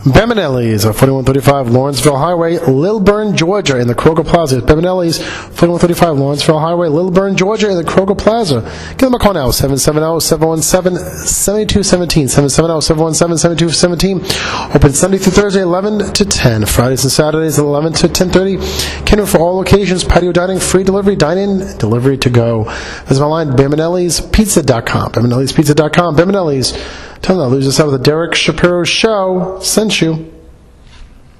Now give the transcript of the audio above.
Beminelli's, 4135 Lawrenceville Highway, Lilburn, Georgia, in the Kroger Plaza. Beminelli's, 4135 Lawrenceville Highway, Lilburn, Georgia, in the Kroger Plaza. Give them a call now, 770-717-7217, 770-717-7217. Open Sunday through Thursday, 11 to 10. Fridays and Saturdays, 11 to 10:30. Catering for all locations, patio dining, free delivery, dine-in, delivery to go. Visit my line, Beminelli'sPizza.com. Beminelli'sPizza.com. Beminelli's. Tell them to lose us out of the Derek Shapiro Show. Sent you.